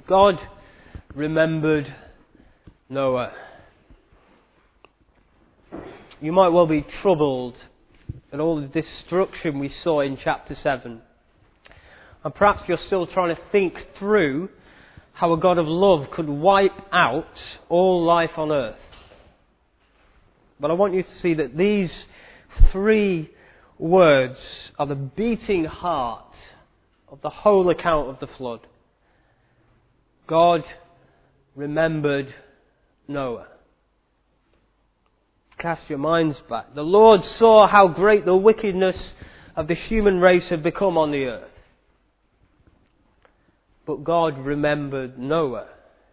God remembered Noah. You might well be troubled at all the destruction we saw in chapter 7. And perhaps you're still trying to think through how a God of love could wipe out all life on earth. But I want you to see that these three words are the beating heart of the whole account of the flood. God remembered Noah. Cast your minds back. The Lord saw how great the wickedness of the human race had become on the earth. But God remembered Noah.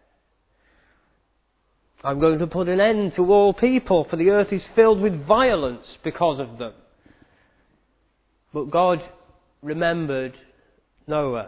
I'm going to put an end to all people, for the earth is filled with violence because of them. But God remembered Noah.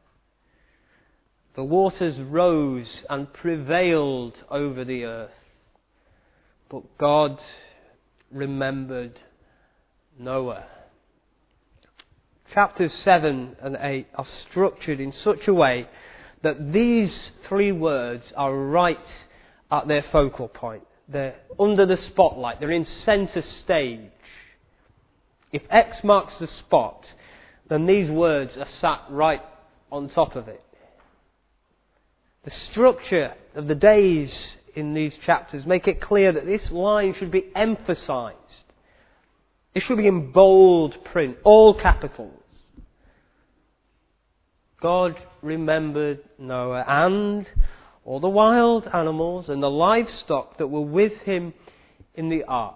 The waters rose and prevailed over the earth. But God remembered Noah. Chapters 7 and 8 are structured in such a way that these three words are right at their focal point. They're under the spotlight. They're in centre stage. If X marks the spot, then these words are sat right on top of it. The structure of the days in these chapters make it clear that this line should be emphasised. It should be in bold print, all capitals. God remembered Noah and all the wild animals and the livestock that were with him in the ark.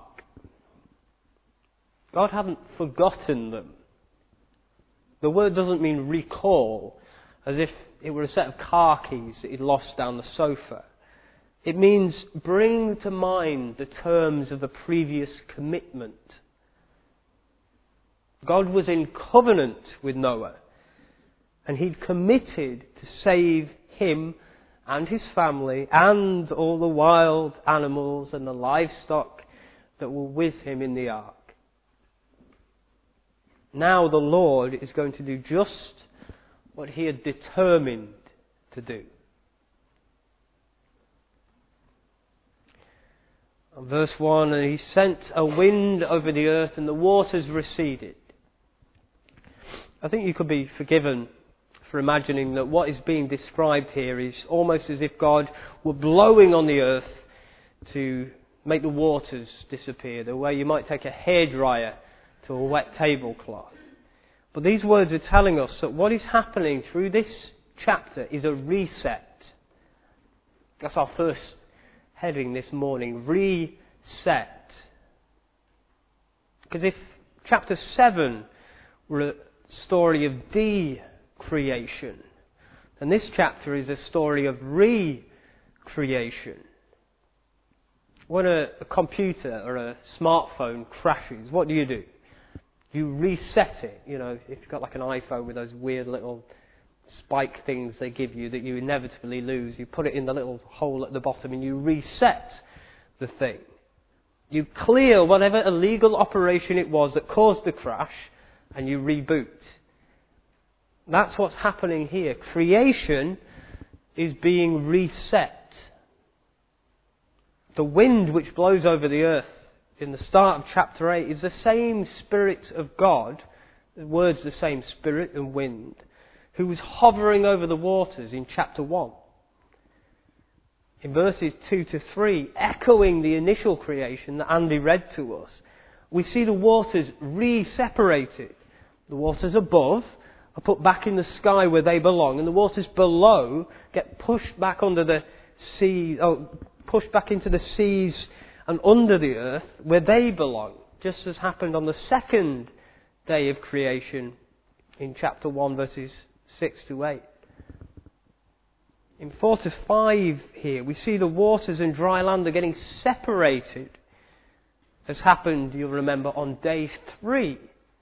God hadn't forgotten them. The word doesn't mean recall, as if it were a set of car keys that he'd lost down the sofa. It means bring to mind the terms of the previous commitment. God was in covenant with Noah, and he'd committed to save him and his family and all the wild animals and the livestock that were with him in the ark. Now the Lord is going to do just what he had determined to do. And verse 1, and he sent a wind over the earth and the waters receded. I think you could be forgiven for imagining that what is being described here is almost as if God were blowing on the earth to make the waters disappear, the way you might take a hairdryer to a wet tablecloth. But these words are telling us that what is happening through this chapter is a reset. That's our first heading this morning, reset. Because if chapter 7 were a story of decreation, then this chapter is a story of recreation. When a computer or a smartphone crashes, what do? You reset it. You know, if you've got like an iPhone with those weird little spike things they give you that you inevitably lose, you put it in the little hole at the bottom and you reset the thing. You clear whatever illegal operation it was that caused the crash and you reboot. That's what's happening here. Creation is being reset. The wind which blows over the earth in the start of chapter 8 is the same Spirit of God, the words the same Spirit and wind, who was hovering over the waters in chapter 1. In verses 2 to 3, echoing the initial creation that Andy read to us, we see the waters re-separated. The waters above are put back in the sky where they belong, and the waters below get pushed back under the sea, pushed back into the seas and under the earth where they belong, just as happened on the second day of creation in chapter 1 verses 6 to 8. In 4 to 5 here, we see the waters and dry land are getting separated, as happened, you'll remember, on day 3.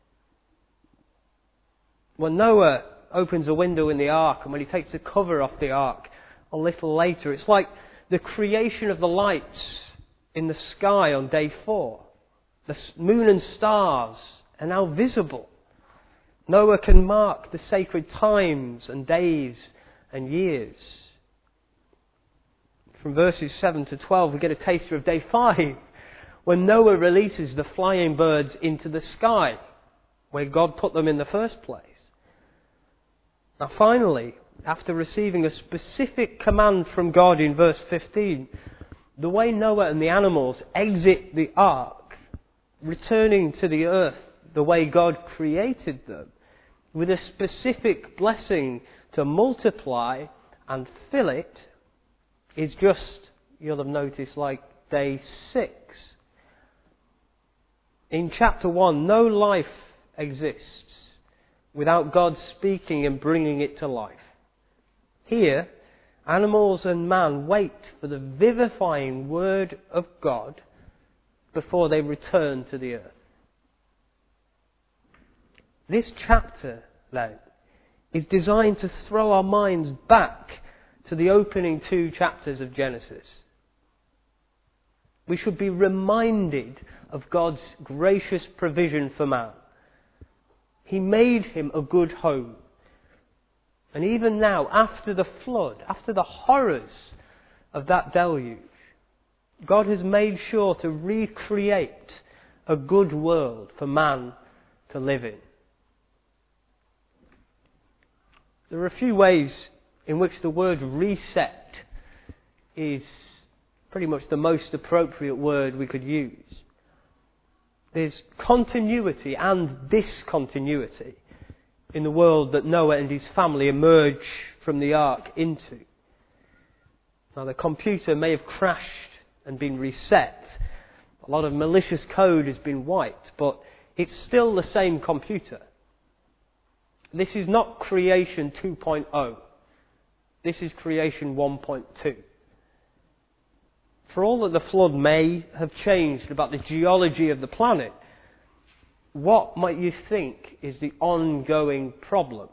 When Noah opens a window in the ark and when he takes the cover off the ark a little later, it's like the creation of the lights in the sky on day 4. The moon and stars are now visible. Noah can mark the sacred times and days and years. from verses 7 to 12, we get a taster of day 5, when Noah releases the flying birds into the sky, where God put them in the first place. Now finally, after receiving a specific command from God in verse 15, the way Noah and the animals exit the ark, returning to the earth the way God created them, with a specific blessing to multiply and fill it, is just, you'll have noticed, like day 6. In chapter 1, no life exists without God speaking and bringing it to life. Here, animals and man wait for the vivifying word of God before they return to the earth. This chapter, then, is designed to throw our minds back to the opening 2 chapters of Genesis. We should be reminded of God's gracious provision for man. He made him a good home. And even now, after the flood, after the horrors of that deluge, God has made sure to recreate a good world for man to live in. There are a few ways in which the word reset is pretty much the most appropriate word we could use. There's continuity and discontinuity in the world that Noah and his family emerge from the ark into. Now, the computer may have crashed and been reset. A lot of malicious code has been wiped, but it's still the same computer. This is not creation 2.0. This is creation 1.2. For all that the flood may have changed about the geology of the planet, what might you think is the ongoing problem?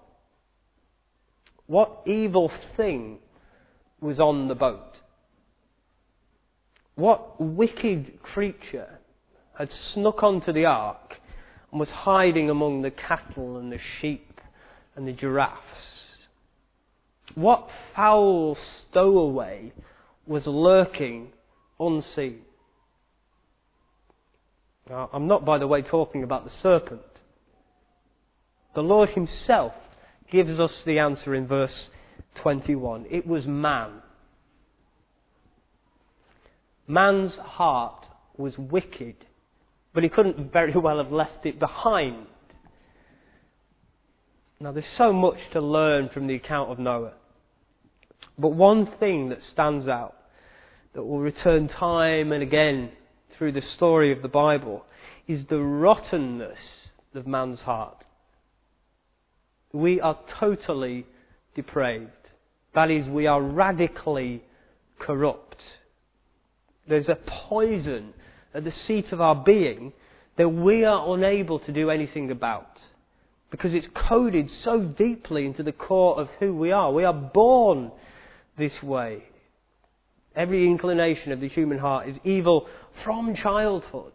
What evil thing was on the boat? What wicked creature had snuck onto the ark and was hiding among the cattle and the sheep and the giraffes? What foul stowaway was lurking unseen? Now, I'm not, by the way, talking about the serpent. The Lord himself gives us the answer in verse 21. It was man. Man's heart was wicked, but he couldn't very well have left it behind. Now, there's so much to learn from the account of Noah. But one thing that stands out, that will return time and again through the story of the Bible, is the rottenness of man's heart. We are totally depraved. That is, we are radically corrupt. There's a poison at the seat of our being that we are unable to do anything about, because it's coded so deeply into the core of who we are. We are born this way. Every inclination of the human heart is evil from childhood.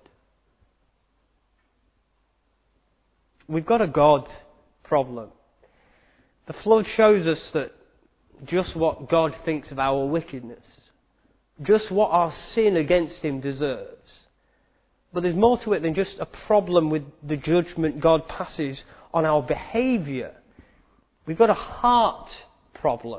We've got a God problem. The flood shows us that just what God thinks of our wickedness, just what our sin against him deserves. But there's more to it than just a problem with the judgment God passes on our behaviour. We've got a heart problem.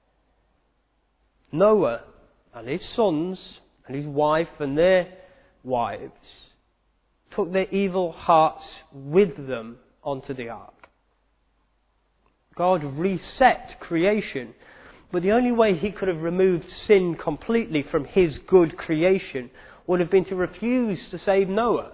Noah and his sons and his wife and their wives took their evil hearts with them onto the ark. God reset creation, but the only way he could have removed sin completely from his good creation would have been to refuse to save Noah.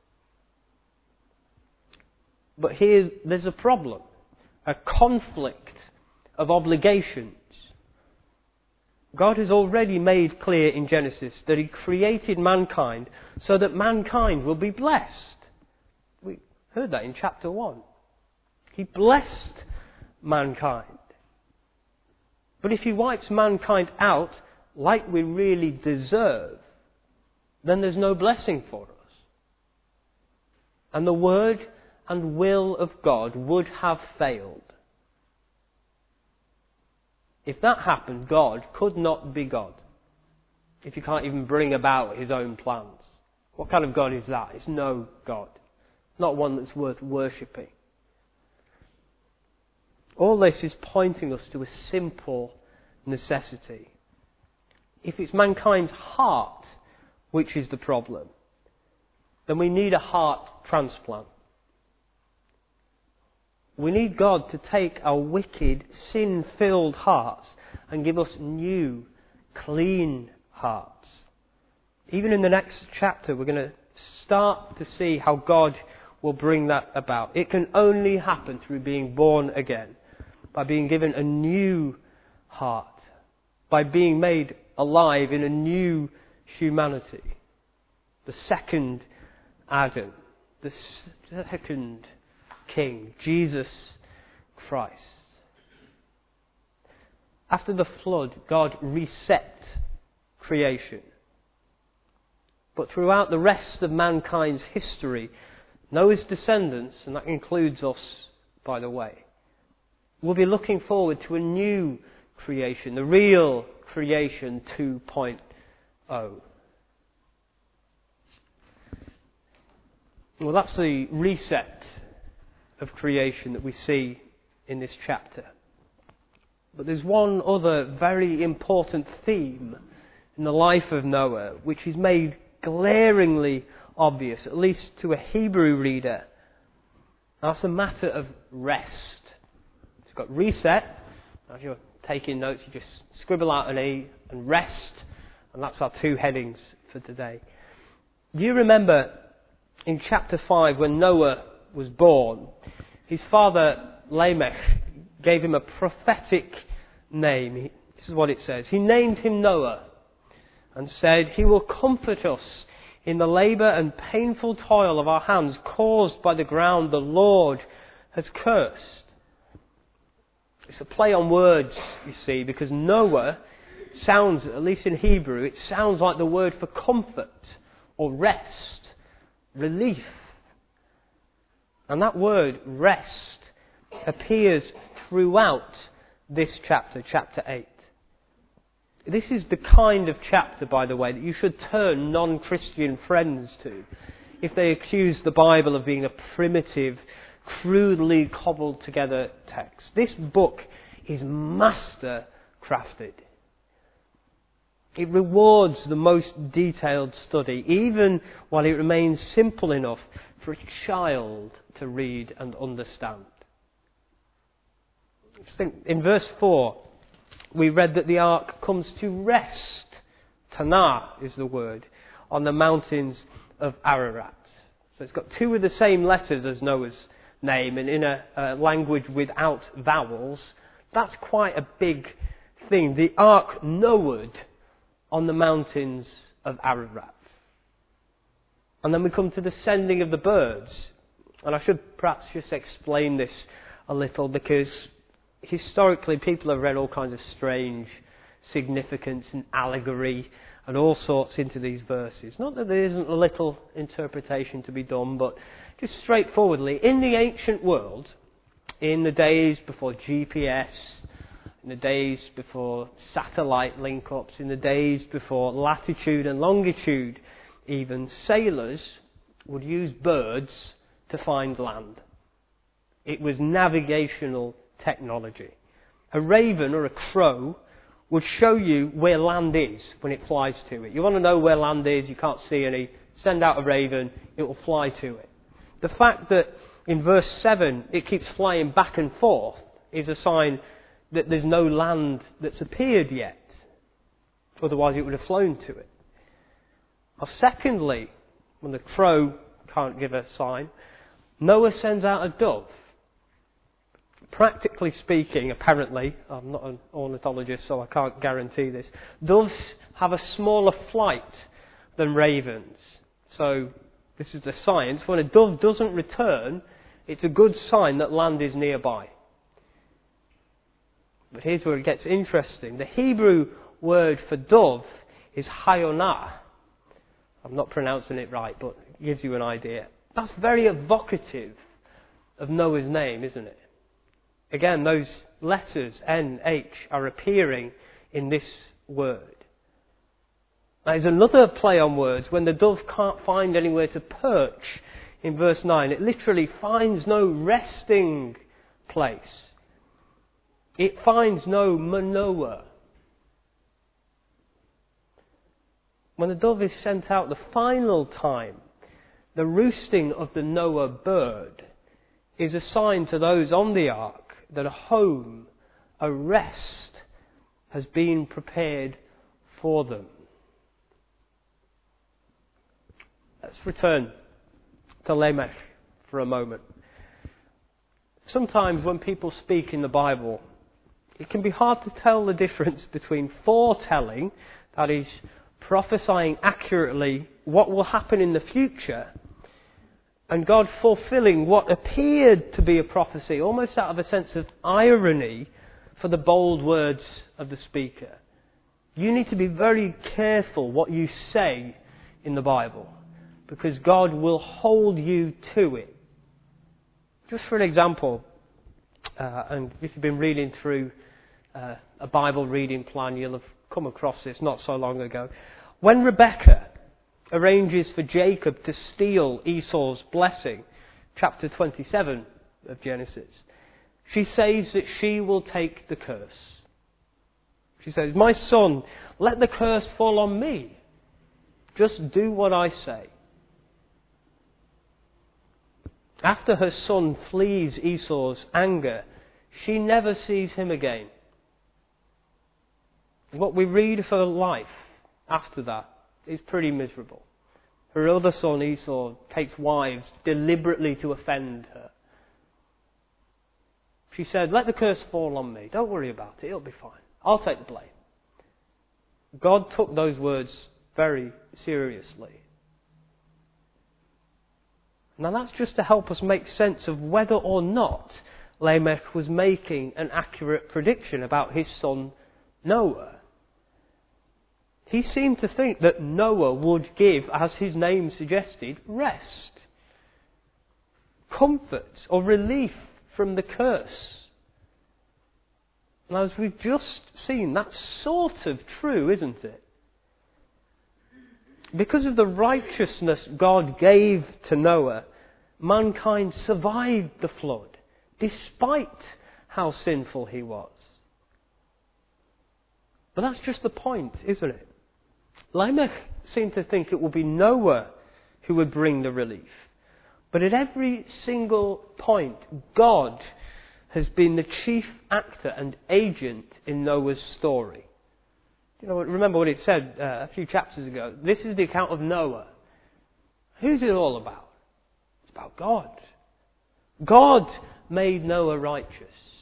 But here there's a problem, a conflict of obligations. God has already made clear in Genesis that he created mankind so that mankind will be blessed. We heard that in chapter 1. He blessed mankind. But if he wipes mankind out like we really deserve, then there's no blessing for us. And the word and will of God would have failed. If that happened, God could not be God. if He can't even bring about His own plans? What kind of God is that? It's no God. Not one that's worth worshipping. All this is pointing us to a simple necessity. If it's mankind's heart which is the problem, then we need a heart transplant. We need God to take our wicked, sin-filled hearts and give us new, clean hearts. Even in the next chapter, we're going to start to see how God will bring that about. It can only happen through being born again, by being given a new heart, by being made alive in a new humanity. The second Adam, the second King, Jesus Christ. After the flood, God reset creation. But throughout the rest of mankind's history, Noah's descendants, and that includes us, by the way, will be looking forward to a new creation, the real creation 2.0. Well, that's the reset of creation that we see in this chapter. But there's one other very important theme in the life of Noah, which is made glaringly obvious, at least to a Hebrew reader. That's a matter of rest. It's got reset. As you're taking notes, you just scribble out an E, and rest, and that's our two headings for today. Do you remember in chapter 5 when Noah was born, his father Lamech gave him a prophetic name. This is what it says. He named him Noah and said, "He will comfort us in the labour and painful toil of our hands caused by the ground the Lord has cursed." It's a play on words, you see, because Noah sounds, at least in Hebrew, it sounds like the word for comfort or rest, relief. And that word, rest, appears throughout this chapter, chapter 8. This is the kind of chapter, by the way, that you should turn non-Christian friends to if they accuse the Bible of being a primitive, crudely cobbled together text. This book is master crafted. It rewards the most detailed study, even while it remains simple enough for a child to read and understand. In verse 4, we read that the ark comes to rest, Tanah is the word, on the mountains of Ararat. So it's got two of the same letters as Noah's name, and in a language without vowels, that's quite a big thing. The ark Noah'd on the mountains of Ararat. And then we come to the sending of the birds. And I should perhaps just explain this a little, because historically people have read all kinds of strange significance and allegory and all sorts into these verses. Not that there isn't a little interpretation to be done, but just straightforwardly, in the ancient world, in the days before GPS, in the days before satellite link-ups, in the days before latitude and longitude even, sailors would use birds to find land. It was navigational technology. A raven or a crow would show you where land is when it flies to it. You want to know where land is, you can't see any, send out a raven, it will fly to it. The fact that in verse 7 it keeps flying back and forth is a sign that there's no land that's appeared yet. Otherwise it would have flown to it. Or secondly, when the crow can't give a sign, Noah sends out a dove. Practically speaking, apparently, I'm not an ornithologist so I can't guarantee this, doves have a smaller flight than ravens. So this is the science. When a dove doesn't return, it's a good sign that land is nearby. But here's where it gets interesting. The Hebrew word for dove is hayonah. I'm not pronouncing it right, but it gives you an idea. That's very evocative of Noah's name, isn't it? Again, those letters, N, H, are appearing in this word. There's another play on words. When the dove can't find anywhere to perch in verse 9, it literally finds no resting place. It finds no manoa. When the dove is sent out the final time, the roosting of the Noah bird is a sign to those on the ark that a home, a rest, has been prepared for them. Let's return to Lamech for a moment. Sometimes when people speak in the Bible, it can be hard to tell the difference between foretelling, that is, prophesying accurately what will happen in the future, and God fulfilling what appeared to be a prophecy, almost out of a sense of irony for the bold words of the speaker. You need to be very careful what you say in the Bible, because God will hold you to it. Just for an example, and if you've been reading through a Bible reading plan, you'll have come across this not so long ago. When Rebekah arranges for Jacob to steal Esau's blessing, chapter 27 of Genesis, she says that she will take the curse. She says, "My son, let the curse fall on me. Just do what I say." After her son flees Esau's anger, she never sees him again. What we read of her life after that is pretty miserable. Her other son Esau takes wives deliberately to offend her. She said, "Let the curse fall on me. Don't worry about it. It'll be fine. I'll take the blame." God took those words very seriously. Now that's just to help us make sense of whether or not Lamech was making an accurate prediction about his son Noah. He seemed to think that Noah would give, as his name suggested, rest, comfort, or relief from the curse. And as we've just seen, that's sort of true, isn't it? Because of the righteousness God gave to Noah, mankind survived the flood, despite how sinful he was. But that's just the point, isn't it? Lamech seemed to think it would be Noah who would bring the relief. But at every single point, God has been the chief actor and agent in Noah's story. You know, remember what it said a few chapters ago. This is the account of Noah. Who's it all about? It's about God. God made Noah righteous.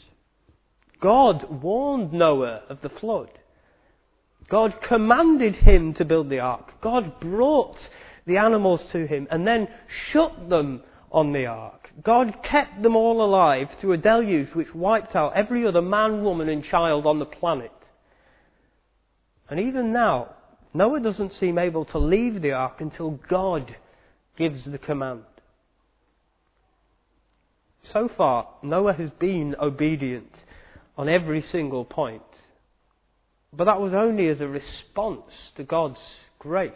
God warned Noah of the flood. God commanded him to build the ark. God brought the animals to him and then shut them on the ark. God kept them all alive through a deluge which wiped out every other man, woman and child on the planet. And even now, Noah doesn't seem able to leave the ark until God gives the command. So far, Noah has been obedient on every single point. But that was only as a response to God's grace.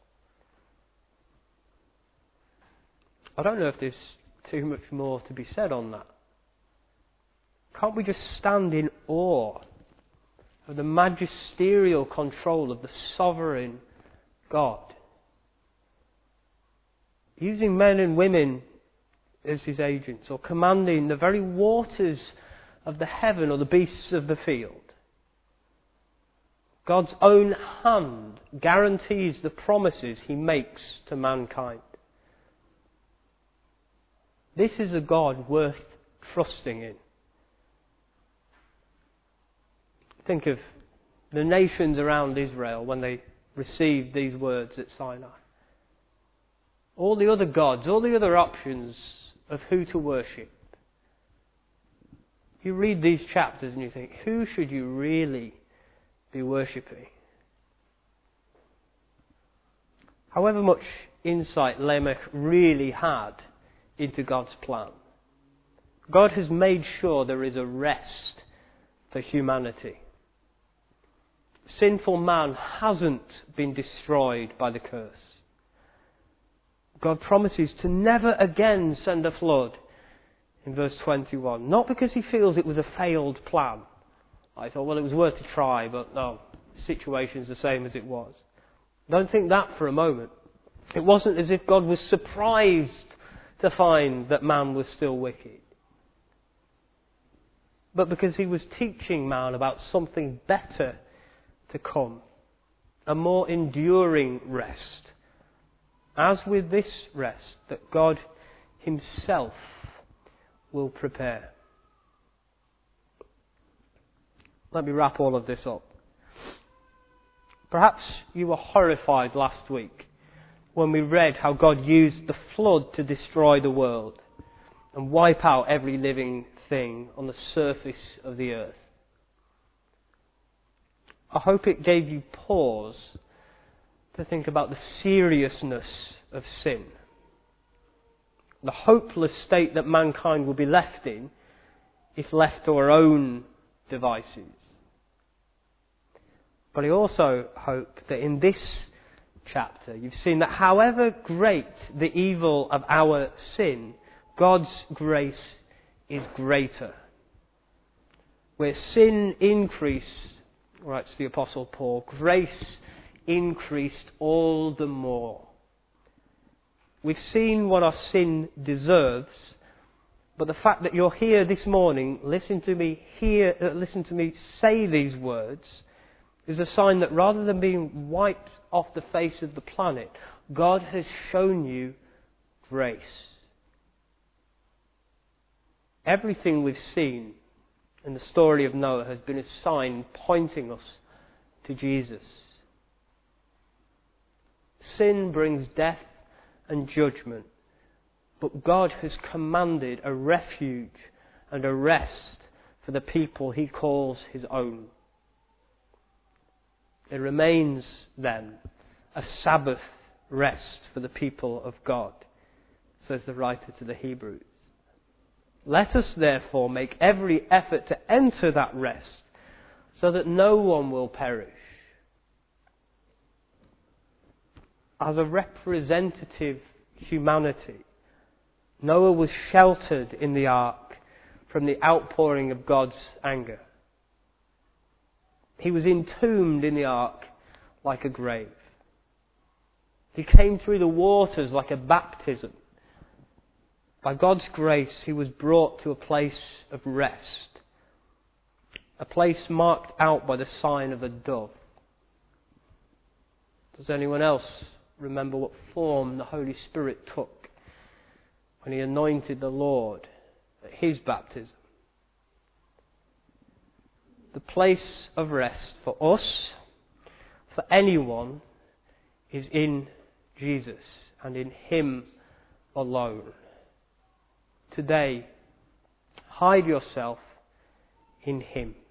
I don't know if there's too much more to be said on that. Can't we just stand in awe of the magisterial control of the sovereign God? Using men and women as his agents, or commanding the very waters of the heaven or the beasts of the field. God's own hand guarantees the promises he makes to mankind. This is a God worth trusting in. Think of the nations around Israel when they received these words at Sinai. All the other gods, all the other options of who to worship. You read these chapters and you think, who should you really be worshipping? However much insight Lamech really had into God's plan, God has made sure there is a rest for humanity. sinful man hasn't been destroyed by the curse. God promises to never again send a flood in verse 21. Not because he feels it was a failed plan. I thought, well, it was worth a try, but no, the situation's the same as it was. Don't think that for a moment. It wasn't as if God was surprised to find that man was still wicked. But because he was teaching man about something better to come. A more enduring rest. As with this rest that God himself will prepare. Let me wrap all of this up. Perhaps you were horrified last week when we read how God used the flood to destroy the world and wipe out every living thing on the surface of the earth. I hope it gave you pause to think about the seriousness of sin. The hopeless state that mankind will be left in if left to our own devices. But I also hope that in this chapter you've seen that however great the evil of our sin, God's grace is greater. Where sin increased, writes the Apostle Paul, grace increased all the more. We've seen what our sin deserves, but the fact that you're here this morning, listen to me say these words, is a sign that rather than being wiped off the face of the planet, God has shown you grace. Everything we've seen in the story of Noah has been a sign pointing us to Jesus. Sin brings death and judgment, but God has commanded a refuge and a rest for the people he calls his own. It remains then a Sabbath rest for the people of God, says the writer to the Hebrews. Let us therefore make every effort to enter that rest so that no one will perish. As a representative humanity, Noah was sheltered in the ark from the outpouring of God's anger. He was entombed in the ark like a grave. He came through the waters like a baptism. By God's grace, he was brought to a place of rest. A place marked out by the sign of a dove. Does anyone else remember what form the Holy Spirit took when he anointed the Lord at his baptism? The place of rest for us, for anyone, is in Jesus and in him alone. Today, hide yourself in him.